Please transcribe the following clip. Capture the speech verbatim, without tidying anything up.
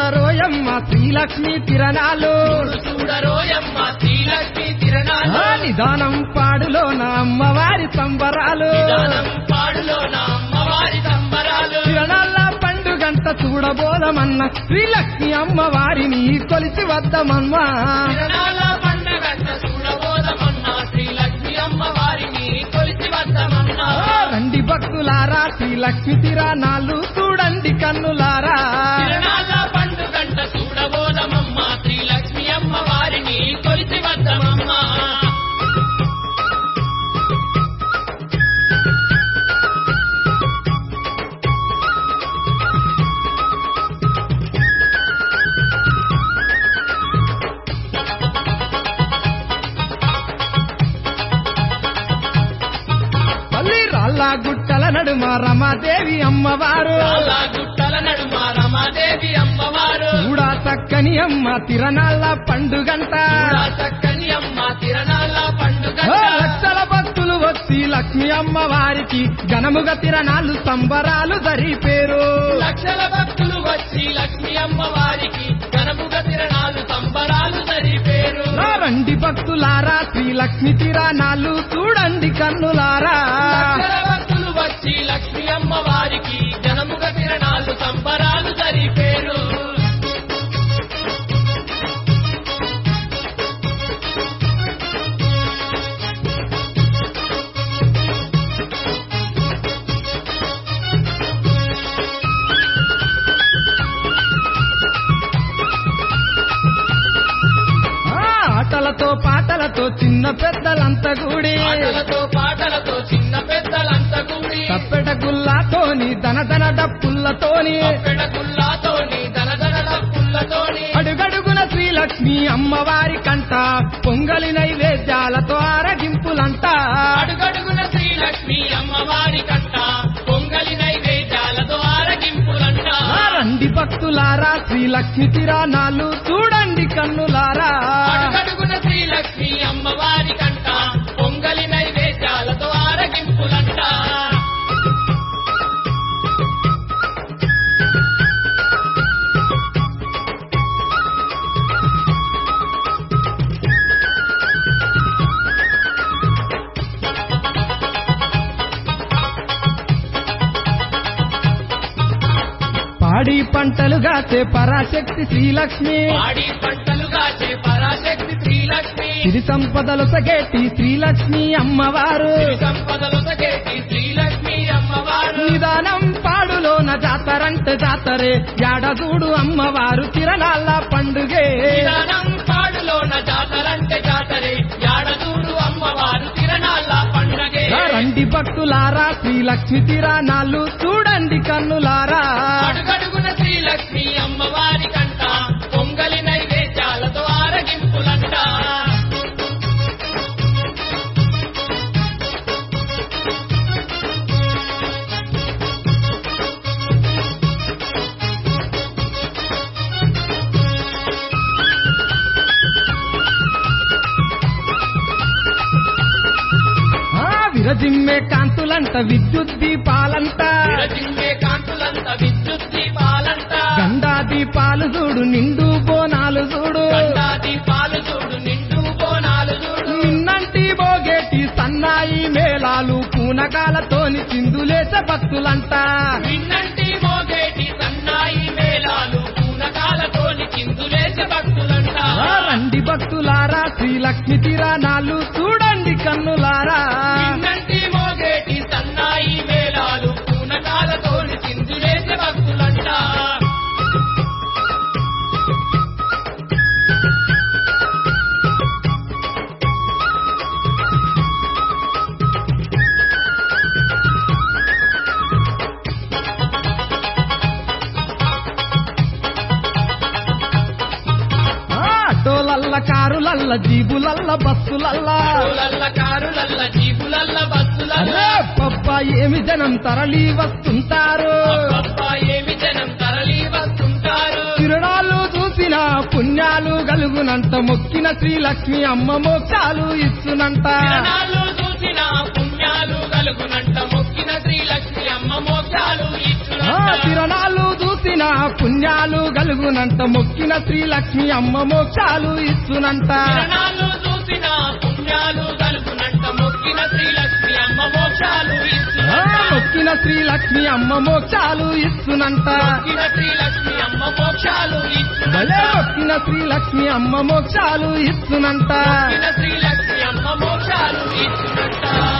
చూడరోయమ్మ శ్రీలక్ష్మి తిరణాలు చూడరోయమ్మ శ్రీలక్ష్మి తిరణాలు నిదానం పాడులో నా అమ్మవారి సంబరాలు పాడులో నా అమ్మవారి సంబరాలు తిరణాల పండుగంట చూడబోదమన్న శ్రీలక్ష్మి అమ్మవారిని కొలిసి వద్దమమ్మా తిరణాల పండుగంట చూడబోదమన్నా శ్రీలక్ష్మి అమ్మవారిని కొలిసి వద్దమన్నా రండి భక్తులారా శ్రీలక్ష్మి తిరణాలు చూడండి కన్నులారా తిరణాల పండుగంట చూడబోదమమ్మ శ్రీలక్ష్మి అమ్మవారిని కొలిసి వద్దమమ్మా గుట్టల నడుమ రమాదేవి అమ్మవారు గుట్టల నడుమ రమాదేవి అమ్మవారు కూడా చక్కని అమ్మ తిరణాల పండుగంట చక్కని అమ్మ తిరణాల పండుగ లక్షల భక్తులు వచ్చి లక్ష్మి అమ్మవారికి ఘనముగ తిరణాలు సంబరాలు జరిపేరు లక్షల భక్తులు వచ్చి లక్ష్మి అమ్మవారికి ఘనముగ తిరణాలు సంబరాలు జరిపేరు రండి భక్తులారా శ్రీలక్ష్మి తిరణాలు చూడండి కన్నులారా భక్తులు వచ్చి లక్ష్మి అమ్మవారికి జనముగ తిరణాలు సంబరాలు జరిపేరు ఆటలతో పాటలతో చిన్న పెద్దలంతా కూడి ఆటలతో పాటలతో చిన్న పెద్దలంతా కూడి తప్పెట గుల్లాతోని ధనధన డప్పుల్లతోని తప్పెట గుల్లాతోని ధనధన డప్పుల్లతోని అడుగడుగున శ్రీలక్ష్మి అమ్మవారి కంట పొంగలి నైవేద్యాలతో ఆరగింపులంట అడుగడుగున శ్రీలక్ష్మి అమ్మవారి కంట పొంగలి నైవేద్యాలతో ఆరగింపులంట రండి భక్తులారా శ్రీలక్ష్మి తిరణాలు చూడండి కన్నులారా అడుగడుగున శ్రీలక్ష్మి అమ్మవారి కంట పొంగలి నైవేద్యాలతో ఆరగింపులంట పాడి పంటలుగా చే పరాశక్తి శ్రీలక్ష్మి పాడి పంటలుగా చే పరాశక్తి శ్రీలక్ష్మి సిరి సంపదలు సగేటి శ్రీలక్ష్మి అమ్మవారు సంపదలు సగేటి శ్రీలక్ష్మి అమ్మవారు నిదానం పాడులోన జాతరంటే జాతరే యాడదూడు అమ్మవారు తిరణాల పండుగే నిదానం పాడులోన జాతరంటే జాతరే యాడదూడు అమ్మవారు తిరణాల పండుగే రండి భక్తులారా శ్రీలక్ష్మి తిరణాలు చూడండి కన్నులారా అడుగడుగున శ్రీలక్ష్మి అమ్మవారి కంట పొంగలి నైవేద్యాలతో ఆరగింపులంట విరజిమ్మే కాంతులంట విద్యుత్ దీపాలంట విరజిమ్మే కాంతులంట విద్యుత్ దీపాలంట గండా దీపాలు చూడు నిండు బోనాలు చూడు గండా దీపాలు చూడు నిండు బోనాలు చూడు నిన్నంటి బోగేటి సన్నాయి మేళాలు పూనకాలతోని చిందులేస భక్తులంట నిన్నంటి మోగేటి సన్నాయి మేళాలు పూనకాలతోని చిందులేస భక్తులంట రండి భక్తులారా శ్రీలక్ష్మి తిరణాలు చూడండి కన్నులారా నిన్నంటి మోగేటి సన్నాయి మేళాలు పూనకాలతోని చిందులేస భక్తులంట ఆటోలల్ల కారులల్ల జీబులల్ల బస్సులల్ల కారులల్ల జీబులల్ల బస్సులల్ల పబ్బా ఏమి జనం తరలి వస్తుంటారు పబ్బా ఏమి జనం తరలి వస్తుంటారు తిరణాలు చూసిన పుణ్యాలు గలుగునంట మొక్కిన శ్రీలక్ష్మి అమ్మ మోక్షాలు ఇచ్చునంట తిరణాలు చూసిన పుణ్యాలు కలుగునంట మొక్కిన శ్రీలక్ష్మి అమ్మ మోక్షాలు ఇచ్చునంట తిరణాలు చూసిన పుణ్యాలు గలుగునంట మొక్కిన శ్రీలక్ష్మి అమ్మ మోక్షాలు ఇచ్చునంట కిరణాలు చూసిన పుణ్యాలు కలుగునంట మొక్కిన శ్రీలక్ష్మి అమ్మ మోక్షాలు ఆ, ఇస్తునంట మొక్కిన శ్రీలక్ష్మి అమ్మ మోక్షాలు ఇచ్చునంట మొక్కిన శ్రీలక్ష్మి అమ్మ మోక్షాలు భలే ఇస్తునంట మొక్కిన శ్రీలక్ష్మి అమ్మ మోక్షాలు ఇచ్చునంట మొక్కిన శ్రీలక్ష్మి అమ్మ మోక్షాలు ఇస్తునంట